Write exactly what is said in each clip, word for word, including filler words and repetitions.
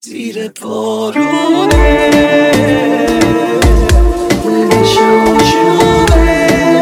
زیر بارونه دل شاشونه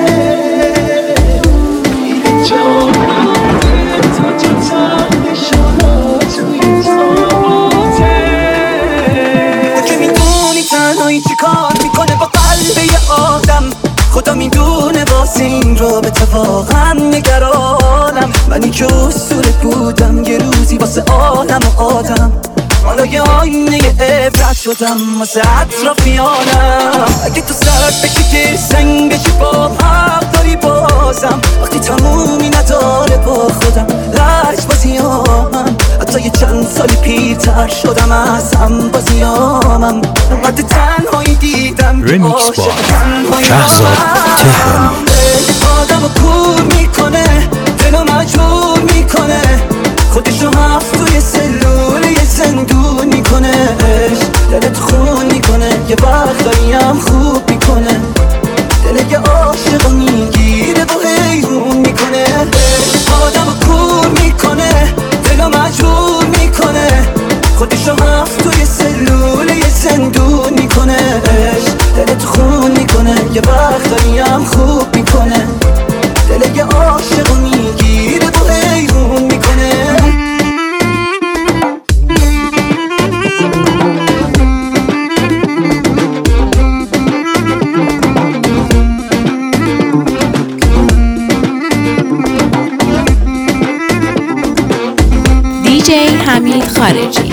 این جانونه تا تو تنشانا توی تابوته که میدونی تنهایی چی کار میکنه با قلب یه آدم. خدا میدونه واسه این رابطه واقعا نگرانم. منی که اسطوره بودم یه روزی واسه آدم و آدم، حالا یه آینه عبرت شدم واسه اطرافیانم. اگه تو سر بکشی سنگ بشی با حق داری بازم، وقتی تمومی نداره با خودم لج بازیامم. حتی یه چند سالی پیرتر شدم از هم بازیامم. وقتی تنهایی دیدم ریمیکس با شهزاد تهران. آدمو کور میکنه، دلو مجبور میکنه، خودشو هفت توی سلول یه زندون میکنه. دلت خون میکنه، یه وقتایی هم خوب میکنه، دل یه عاشق میگیره و حیرون میکنه. آدمو کور میکنه، دلو مجبور میکنه، خودشو هفت توی سلول یه زندون میکنه. دلت خون میکنه، یه وقتایی هم خوب میکنه، دل یه عاشق میگیره و حیرون میکنه. دیجی حمید خارجی.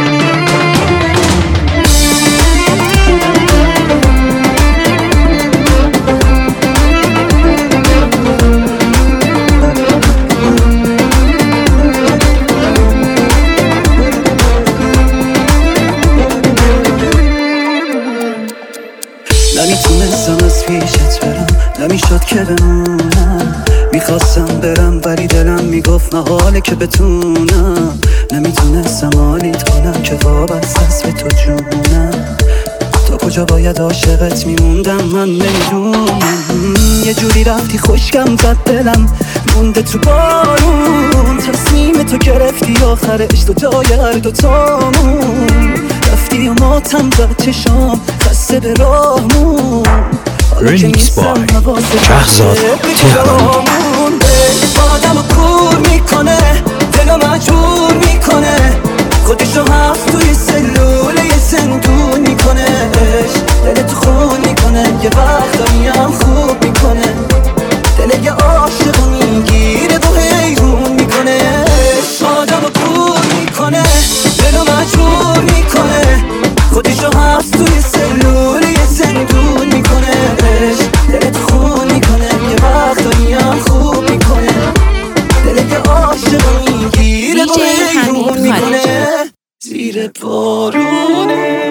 نمیتونستم از پیشت برم، نمیشد که بمونم. میخواستم برم ولی دلم میگفت محاله که بتونم. نمیتونستم حالیت کنم که وابسته است به تو جونم. تا کجا باید عاشقت میموندم من نمیدونم. یه جوری رفتی خوشگم زد دلم مونده تو بارون. تصمیم تو گرفتی آخرش تو جای هر دوتامون. رفتی و ماتم زد چشام خسته به راهمون. ریمیکس با شهزاد تهران. آدمو کور میکنه، دلو مجبور میکنه، خودشو هفت توی سلول یه زندون میکنه. دلت خون میکنه، یه وقتایی هم خوب میکنه، دل یه عاشق میگیره و حیرون میکنه. آدمو کور میکنه، دلو مجبور میکنه، خودشو هفت توی سلول یه زندون میکنه. دلت خون میکنه، یه وقتایی هم خوب میکنه، دل یه عاشق میگیره و حیرون میکنه. زیر بارونه